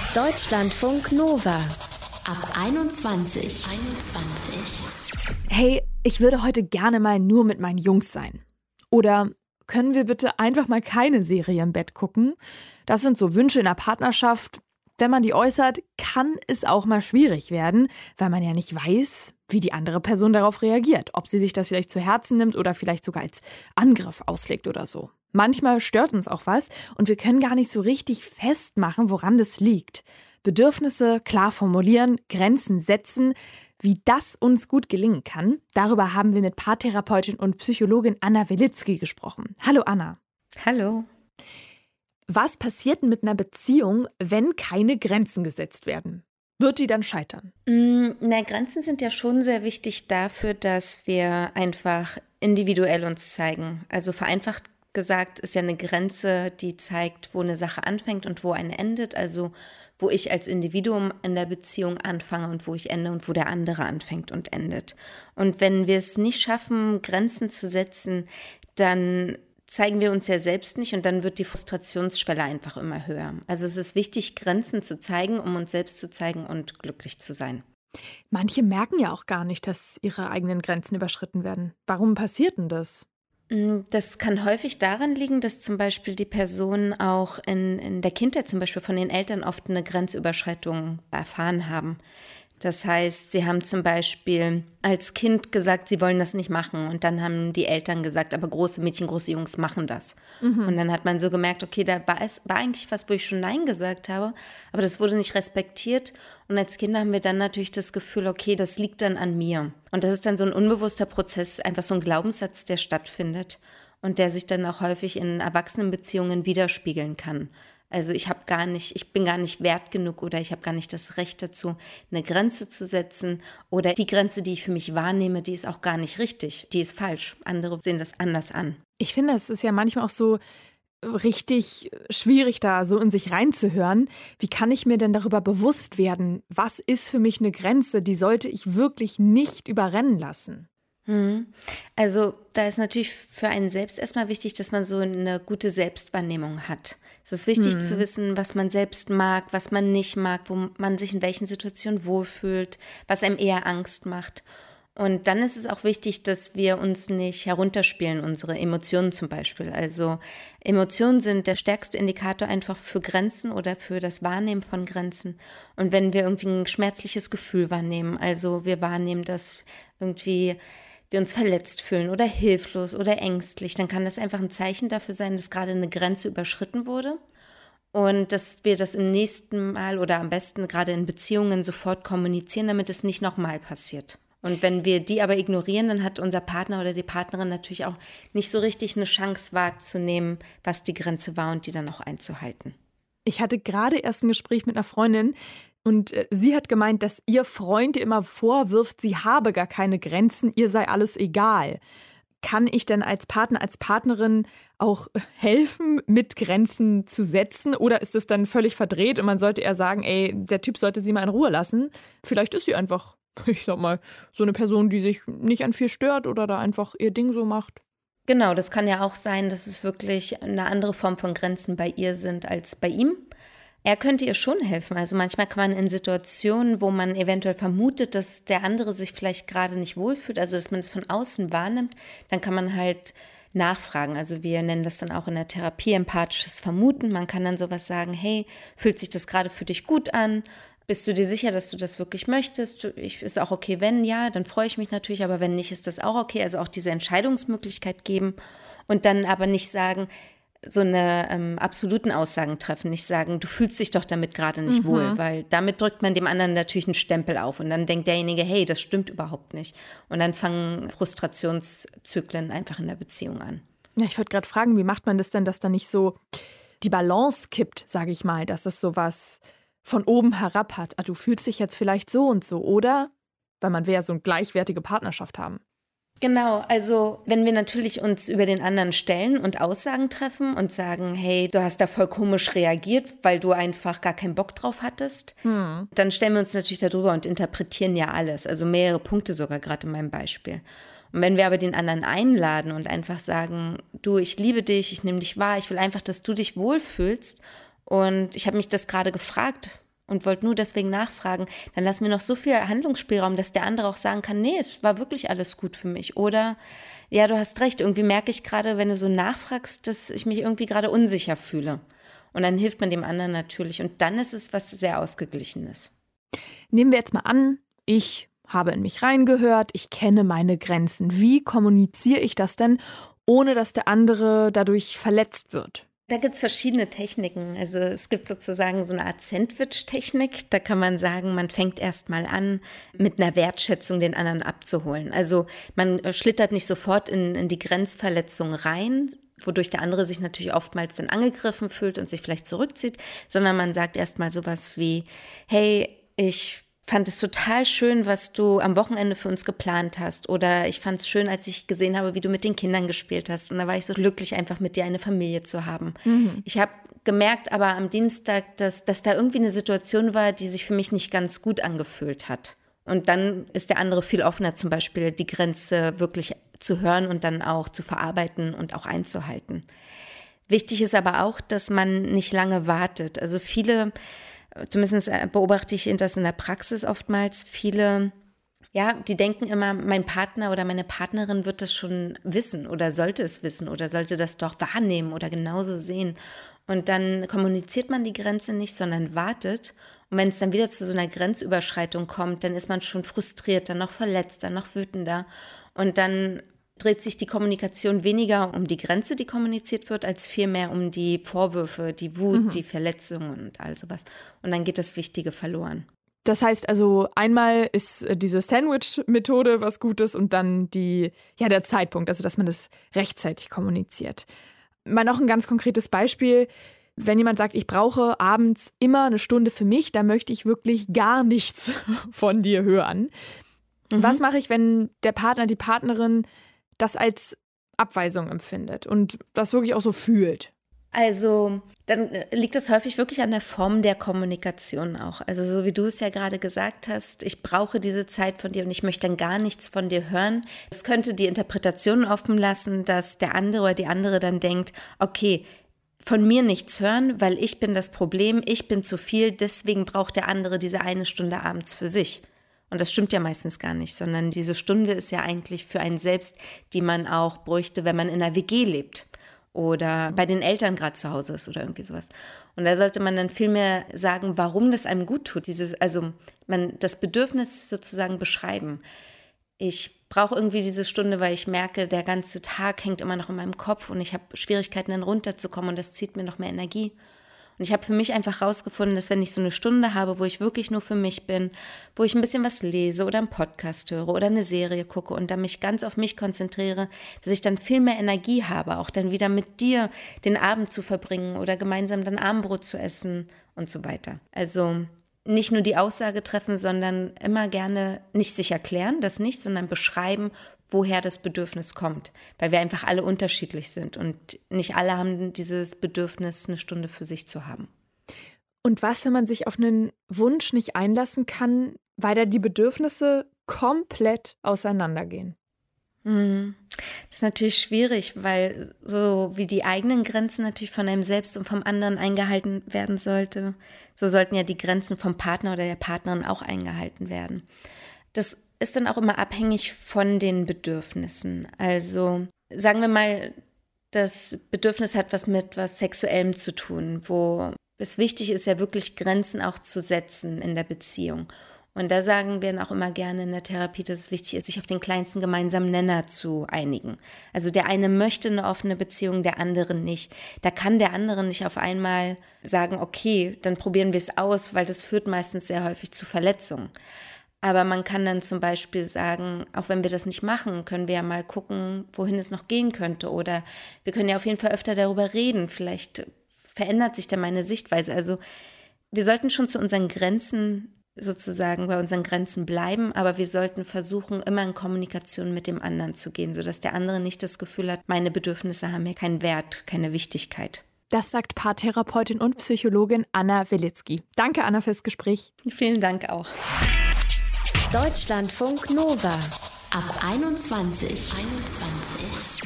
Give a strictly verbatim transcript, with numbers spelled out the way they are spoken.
Deutschlandfunk Nova ab einundzwanzig. einundzwanzig. Hey, ich würde heute gerne mal nur mit meinen Jungs sein. Oder können wir bitte einfach mal keine Serie im Bett gucken? Das sind so Wünsche in der Partnerschaft. Wenn man die äußert, kann es auch mal schwierig werden, weil man ja nicht weiß, wie die andere Person darauf reagiert. Ob sie sich das vielleicht zu Herzen nimmt oder vielleicht sogar als Angriff auslegt oder so. Manchmal stört uns auch was und wir können gar nicht so richtig festmachen, woran das liegt. Bedürfnisse klar formulieren, Grenzen setzen. Wie das uns gut gelingen kann, darüber haben wir mit Paartherapeutin und Psychologin Anna Welitzki gesprochen. Hallo Anna. Hallo. Was passiert denn mit einer Beziehung, wenn keine Grenzen gesetzt werden? Wird die dann scheitern? Mm, na, Grenzen sind ja schon sehr wichtig dafür, dass wir einfach individuell uns zeigen. Also vereinfacht gesagt ist ja eine Grenze, die zeigt, wo eine Sache anfängt und wo eine endet. Also wo ich als Individuum in der Beziehung anfange und wo ich ende und wo der andere anfängt und endet. Und wenn wir es nicht schaffen, Grenzen zu setzen, dann zeigen wir uns ja selbst nicht und dann wird die Frustrationsschwelle einfach immer höher. Also es ist wichtig, Grenzen zu zeigen, um uns selbst zu zeigen und glücklich zu sein. Manche merken ja auch gar nicht, dass ihre eigenen Grenzen überschritten werden. Warum passiert denn das? Das kann häufig daran liegen, dass zum Beispiel die Personen auch in, in der Kindheit zum Beispiel von den Eltern oft eine Grenzüberschreitung erfahren haben. Das heißt, sie haben zum Beispiel als Kind gesagt, sie wollen das nicht machen. Und dann haben die Eltern gesagt, aber große Mädchen, große Jungs machen das. Mhm. Und dann hat man so gemerkt, okay, da war es war eigentlich was, wo ich schon Nein gesagt habe, aber das wurde nicht respektiert. Und als Kinder haben wir dann natürlich das Gefühl, okay, das liegt dann an mir. Und das ist dann so ein unbewusster Prozess, einfach so ein Glaubenssatz, der stattfindet und der sich dann auch häufig in Erwachsenenbeziehungen widerspiegeln kann. Also ich habe gar nicht, ich bin gar nicht wert genug oder ich habe gar nicht das Recht dazu, eine Grenze zu setzen oder die Grenze, die ich für mich wahrnehme, die ist auch gar nicht richtig, die ist falsch. Andere sehen das anders an. Ich finde, es ist ja manchmal auch so richtig schwierig, da so in sich reinzuhören. Wie kann ich mir denn darüber bewusst werden, was ist für mich eine Grenze, die sollte ich wirklich nicht überrennen lassen? Also da ist natürlich für einen selbst erstmal wichtig, dass man so eine gute Selbstwahrnehmung hat. Es ist wichtig hm. zu wissen, was man selbst mag, was man nicht mag, wo man sich in welchen Situationen wohlfühlt, was einem eher Angst macht. Und dann ist es auch wichtig, dass wir uns nicht herunterspielen, unsere Emotionen zum Beispiel. Also Emotionen sind der stärkste Indikator einfach für Grenzen oder für das Wahrnehmen von Grenzen. Und wenn wir irgendwie ein schmerzliches Gefühl wahrnehmen, also wir wahrnehmen, dass irgendwie wir uns verletzt fühlen oder hilflos oder ängstlich, dann kann das einfach ein Zeichen dafür sein, dass gerade eine Grenze überschritten wurde und dass wir das im nächsten Mal oder am besten gerade in Beziehungen sofort kommunizieren, damit es nicht nochmal passiert. Und wenn wir die aber ignorieren, dann hat unser Partner oder die Partnerin natürlich auch nicht so richtig eine Chance wahrzunehmen, was die Grenze war und die dann auch einzuhalten. Ich hatte gerade erst ein Gespräch mit einer Freundin, und sie hat gemeint, dass ihr Freund ihr immer vorwirft, sie habe gar keine Grenzen, ihr sei alles egal. Kann ich denn als Partner, als Partnerin auch helfen, mit Grenzen zu setzen? Oder ist es dann völlig verdreht und man sollte eher sagen, ey, der Typ sollte sie mal in Ruhe lassen? Vielleicht ist sie einfach, ich sag mal, so eine Person, die sich nicht an viel stört oder da einfach ihr Ding so macht. Genau, das kann ja auch sein, dass es wirklich eine andere Form von Grenzen bei ihr sind als bei ihm. Er könnte ihr schon helfen. Also manchmal kann man in Situationen, wo man eventuell vermutet, dass der andere sich vielleicht gerade nicht wohlfühlt, also dass man es von außen wahrnimmt, dann kann man halt nachfragen. Also wir nennen das dann auch in der Therapie empathisches Vermuten. Man kann dann sowas sagen, hey, fühlt sich das gerade für dich gut an? Bist du dir sicher, dass du das wirklich möchtest? Ich, ist auch okay, wenn ja, dann freue ich mich natürlich, aber wenn nicht, ist das auch okay. Also auch diese Entscheidungsmöglichkeit geben und dann aber nicht sagen, so eine ähm, absoluten Aussagen treffen, nicht sagen, du fühlst dich doch damit gerade nicht mhm. wohl, weil damit drückt man dem anderen natürlich einen Stempel auf und dann denkt derjenige, hey, das stimmt überhaupt nicht. Und dann fangen Frustrationszyklen einfach in der Beziehung an. Ja, ich wollte gerade fragen, wie macht man das denn, dass da nicht so die Balance kippt, sage ich mal, dass es sowas von oben herab hat. Ah, du fühlst dich jetzt vielleicht so und so, oder? Weil man will ja so eine gleichwertige Partnerschaft haben. Genau, also wenn wir natürlich uns über den anderen stellen und Aussagen treffen und sagen, hey, du hast da voll komisch reagiert, weil du einfach gar keinen Bock drauf hattest, hm. dann stellen wir uns natürlich darüber und interpretieren ja alles, also mehrere Punkte sogar gerade in meinem Beispiel. Und wenn wir aber den anderen einladen und einfach sagen, du, ich liebe dich, ich nehme dich wahr, ich will einfach, dass du dich wohlfühlst und ich habe mich das gerade gefragt und wollt nur deswegen nachfragen, dann lassen wir noch so viel Handlungsspielraum, dass der andere auch sagen kann, nee, es war wirklich alles gut für mich. Oder, ja, du hast recht, irgendwie merke ich gerade, wenn du so nachfragst, dass ich mich irgendwie gerade unsicher fühle. Und dann hilft man dem anderen natürlich. Und dann ist es was sehr Ausgeglichenes. Nehmen wir jetzt mal an, ich habe in mich reingehört, ich kenne meine Grenzen. Wie kommuniziere ich das denn, ohne dass der andere dadurch verletzt wird? Da gibt es verschiedene Techniken. Also es gibt sozusagen so eine Art Sandwich-Technik. Da kann man sagen, man fängt erst mal an, mit einer Wertschätzung den anderen abzuholen. Also man schlittert nicht sofort in, in die Grenzverletzung rein, wodurch der andere sich natürlich oftmals dann angegriffen fühlt und sich vielleicht zurückzieht, sondern man sagt erst mal sowas wie, hey, ich fand es total schön, was du am Wochenende für uns geplant hast. Oder ich fand es schön, als ich gesehen habe, wie du mit den Kindern gespielt hast. Und da war ich so glücklich, einfach mit dir eine Familie zu haben. Mhm. Ich habe gemerkt aber am Dienstag, dass, dass da irgendwie eine Situation war, die sich für mich nicht ganz gut angefühlt hat. Und dann ist der andere viel offener, zum Beispiel die Grenze wirklich zu hören und dann auch zu verarbeiten und auch einzuhalten. Wichtig ist aber auch, dass man nicht lange wartet. Also viele... Zumindest beobachte ich das in der Praxis oftmals. Viele, ja, die denken immer, mein Partner oder meine Partnerin wird das schon wissen oder sollte es wissen oder sollte das doch wahrnehmen oder genauso sehen. Und dann kommuniziert man die Grenze nicht, sondern wartet. Und wenn es dann wieder zu so einer Grenzüberschreitung kommt, dann ist man schon frustriert, dann noch verletzt, dann noch wütender. Und dann dreht sich die Kommunikation weniger um die Grenze, die kommuniziert wird, als vielmehr um die Vorwürfe, die Wut, mhm. die Verletzungen und all sowas. Und dann geht das Wichtige verloren. Das heißt also, einmal ist diese Sandwich-Methode was Gutes und dann die, ja, der Zeitpunkt, also dass man das rechtzeitig kommuniziert. Mal noch ein ganz konkretes Beispiel. Wenn jemand sagt, ich brauche abends immer eine Stunde für mich, dann möchte ich wirklich gar nichts von dir hören. Mhm. Was mache ich, wenn der Partner, die Partnerin das als Abweisung empfindet und das wirklich auch so fühlt? Also dann liegt es häufig wirklich an der Form der Kommunikation auch. Also so wie du es ja gerade gesagt hast, ich brauche diese Zeit von dir und ich möchte dann gar nichts von dir hören. Das könnte die Interpretation offen lassen, dass der andere oder die andere dann denkt, okay, von mir nichts hören, weil ich bin das Problem, ich bin zu viel, deswegen braucht der andere diese eine Stunde abends für sich. Und das stimmt ja meistens gar nicht, sondern diese Stunde ist ja eigentlich für einen selbst, die man auch bräuchte, wenn man in einer W G lebt oder bei den Eltern gerade zu Hause ist oder irgendwie sowas. Und da sollte man dann viel mehr sagen, warum das einem gut tut. Dieses, also man das Bedürfnis sozusagen beschreiben. Ich brauche irgendwie diese Stunde, weil ich merke, der ganze Tag hängt immer noch in meinem Kopf und ich habe Schwierigkeiten, dann runterzukommen und das zieht mir noch mehr Energie. Und ich habe für mich einfach rausgefunden, dass wenn ich so eine Stunde habe, wo ich wirklich nur für mich bin, wo ich ein bisschen was lese oder einen Podcast höre oder eine Serie gucke und dann mich ganz auf mich konzentriere, dass ich dann viel mehr Energie habe, auch dann wieder mit dir den Abend zu verbringen oder gemeinsam dann Abendbrot zu essen und so weiter. Also nicht nur die Aussage treffen, sondern immer gerne nicht sich erklären, das nicht, sondern beschreiben, woher das Bedürfnis kommt, weil wir einfach alle unterschiedlich sind und nicht alle haben dieses Bedürfnis, eine Stunde für sich zu haben. Und was, wenn man sich auf einen Wunsch nicht einlassen kann, weil da die Bedürfnisse komplett auseinandergehen? Das ist natürlich schwierig, weil so wie die eigenen Grenzen natürlich von einem selbst und vom anderen eingehalten werden sollte, so sollten ja die Grenzen vom Partner oder der Partnerin auch eingehalten werden. Das ist dann auch immer abhängig von den Bedürfnissen. Also sagen wir mal, das Bedürfnis hat was mit was Sexuellem zu tun, wo es wichtig ist, ja wirklich Grenzen auch zu setzen in der Beziehung. Und da sagen wir dann auch immer gerne in der Therapie, dass es wichtig ist, sich auf den kleinsten gemeinsamen Nenner zu einigen. Also der eine möchte eine offene Beziehung, der andere nicht. Da kann der andere nicht auf einmal sagen, okay, dann probieren wir es aus, weil das führt meistens sehr häufig zu Verletzungen. Aber man kann dann zum Beispiel sagen, auch wenn wir das nicht machen, können wir ja mal gucken, wohin es noch gehen könnte. Oder wir können ja auf jeden Fall öfter darüber reden. Vielleicht verändert sich dann meine Sichtweise. Also wir sollten schon zu unseren Grenzen sozusagen bei unseren Grenzen bleiben, aber wir sollten versuchen, immer in Kommunikation mit dem anderen zu gehen, sodass der andere nicht das Gefühl hat, meine Bedürfnisse haben hier keinen Wert, keine Wichtigkeit. Das sagt Paartherapeutin und Psychologin Anna Wilitzki. Danke, Anna, fürs Gespräch. Vielen Dank auch. Deutschlandfunk Nova ab einundzwanzig. einundzwanzig.